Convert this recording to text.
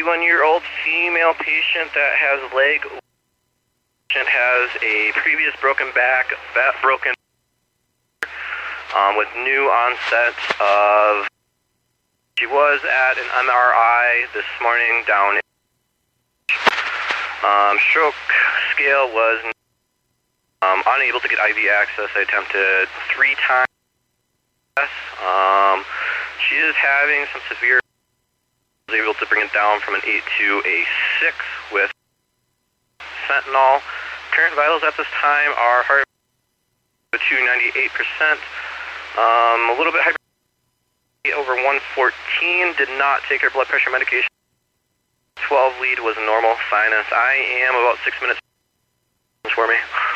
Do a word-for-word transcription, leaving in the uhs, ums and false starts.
fifty-one-year-old female patient that has leg. Patient has a previous broken back, back broken um, with new onset of. She was at an M R I this morning down. Um, stroke scale was um, unable to get I V access. I attempted three times. Um, she is having some severe. I was able to bring it down from an eight to a six with fentanyl. Current vitals at this time are heart to ninety-eight percent. Um, a little bit hyper over one fourteen. Did not take her blood pressure medication. twelve lead was normal. Sinus. I am about six minutes for me.